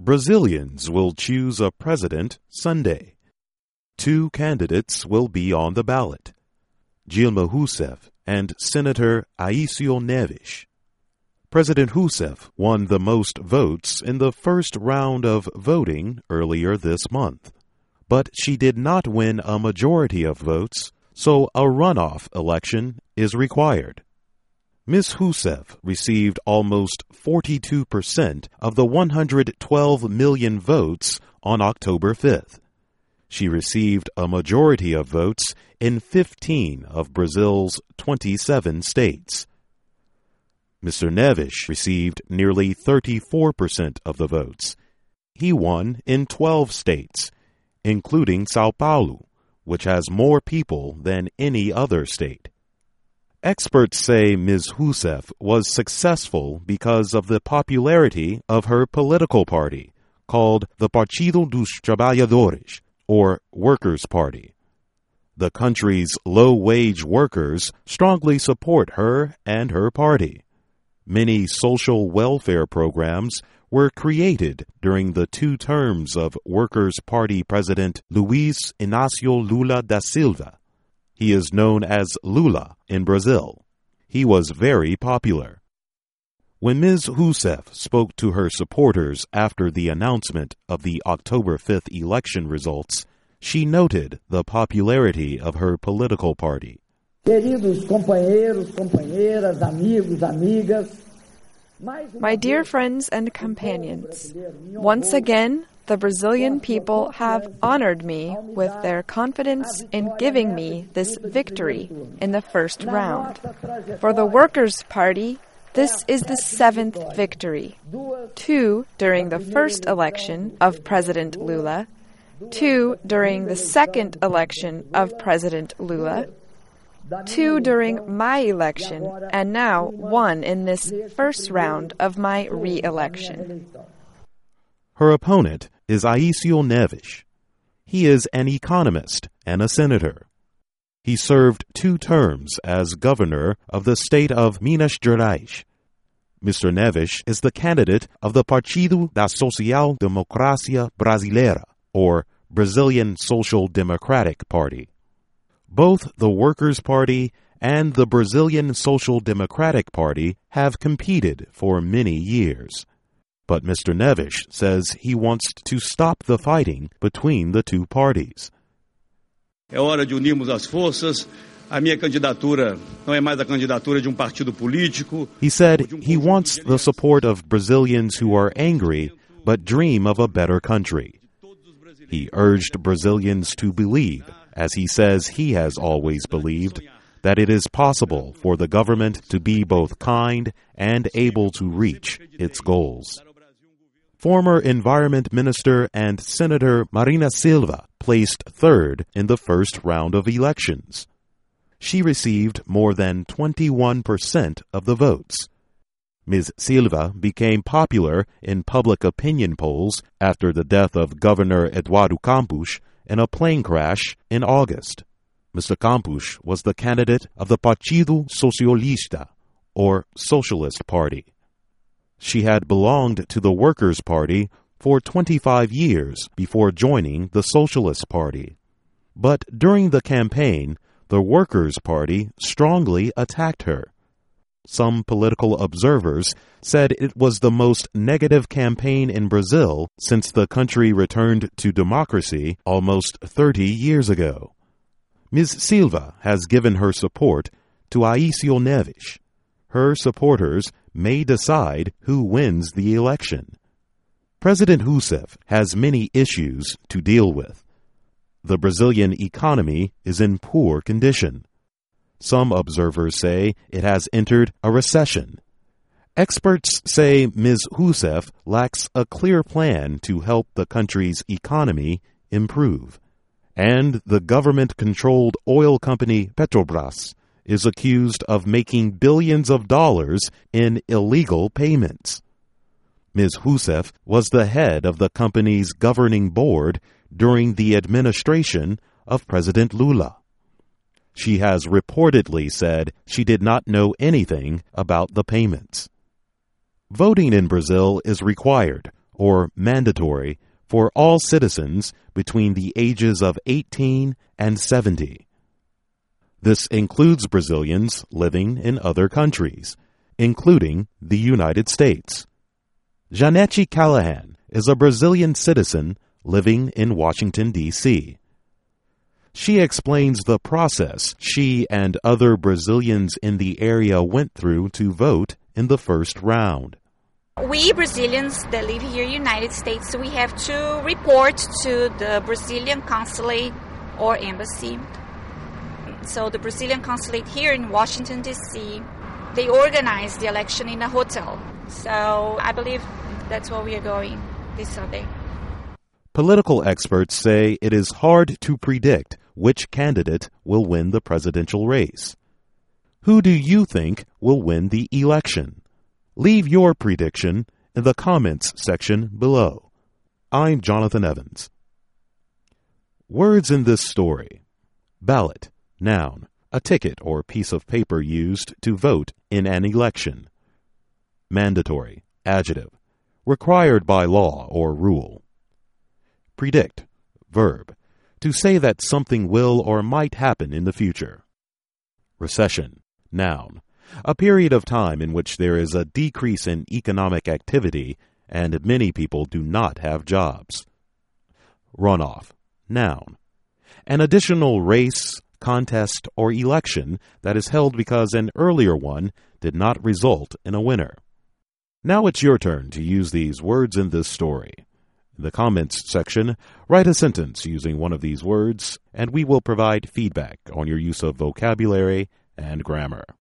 Brazilians will choose a president Sunday. 2 candidates will be on the ballot: Dilma Rousseff and Senator Aécio Neves. President Rousseff won the most votes in the first round of voting earlier this month, but she did not win a majority of votes, so a runoff election is required. Ms. Rousseff received almost 42% of the 112 million votes on October 5th. She received a majority of votes in 15 of Brazil's 27 states. Mr. Neves received nearly 34% of the votes. He won in 12 states, including São Paulo, which has more people than any other state. Experts say Ms. Rousseff was successful because of the popularity of her political party, called the Partido dos Trabalhadores, or Workers' Party. The country's low-wage workers strongly support her and her party. Many social welfare programs were created during the 2 terms of Workers' Party President Luiz Inácio Lula da Silva. He is known as Lula in Brazil. He was very popular. When Ms. Rousseff spoke to her supporters after the announcement of the October 5th election results, she noted the popularity of her political party. Queridos companheiros, companheiras, amigos, amigas. My dear friends and companions, once again, the Brazilian people have honored me with their confidence in giving me this victory in the first round. For the Workers' Party, this is the 7th victory. 2 during the first election of President Lula, 2 during the second election of President Lula, 2 during my election, and now 1 in this first round of my re-election. Her opponent is Aécio Neves. He is an economist and a senator. He served 2 terms as governor of the state of Minas Gerais. Mr. Neves is the candidate of the Partido da Social Democracia Brasileira, or Brazilian Social Democratic Party. Both the Workers' Party and the Brazilian Social Democratic Party have competed for many years. But Mr. Neves says he wants to stop the fighting between the 2 parties. É hora de unirmos as forças. A minha candidatura não é mais a candidatura de partido político. He said he wants the support of Brazilians who are angry but dream of a better country. He urged Brazilians to believe, as he says he has always believed, that it is possible for the government to be both kind and able to reach its goals. Former Environment Minister and Senator Marina Silva placed 3rd in the first round of elections. She received more than 21% of the votes. Ms. Silva became popular in public opinion polls after the death of Governor Eduardo Campos in a plane crash in August. Mr. Campos was the candidate of the Partido Socialista, or Socialist Party. She had belonged to the Workers' Party for 25 years before joining the Socialist Party. But during the campaign, the Workers' Party strongly attacked her. Some political observers said it was the most negative campaign in Brazil since the country returned to democracy almost 30 years ago. Ms. Silva has given her support to Aécio Neves. Her supporters may decide who wins the election. President Rousseff has many issues to deal with. The Brazilian economy is in poor condition. Some observers say it has entered a recession. Experts say Ms. Rousseff lacks a clear plan to help the country's economy improve. And the government-controlled oil company Petrobras is accused of making billions of dollars in illegal payments. Ms. Rousseff was the head of the company's governing board during the administration of President Lula. She has reportedly said she did not know anything about the payments. Voting in Brazil is required, or mandatory, for all citizens between the ages of 18 and 70. This includes Brazilians living in other countries, including the United States. Janete Callahan is a Brazilian citizen living in Washington, D.C. She explains the process she and other Brazilians in the area went through to vote in the first round. We Brazilians that live here in the United States, we have to report to the Brazilian consulate or embassy. So the Brazilian consulate here in Washington, D.C., they organize the election in a hotel. So I believe that's where we are going this Sunday. Political experts say it is hard to predict which candidate will win the presidential race. Who do you think will win the election? Leave your prediction in the comments section below. I'm Jonathan Evans. Words in this story. Ballot, noun, a ticket or piece of paper used to vote in an election. Mandatory, adjective, required by law or rule. Predict, verb, to say that something will or might happen in the future. Recession, noun, a period of time in which there is a decrease in economic activity and many people do not have jobs. Runoff, noun, an additional race, contest, or election that is held because an earlier one did not result in a winner. Now it's your turn to use these words in this story. In the comments section, write a sentence using one of these words, and we will provide feedback on your use of vocabulary and grammar.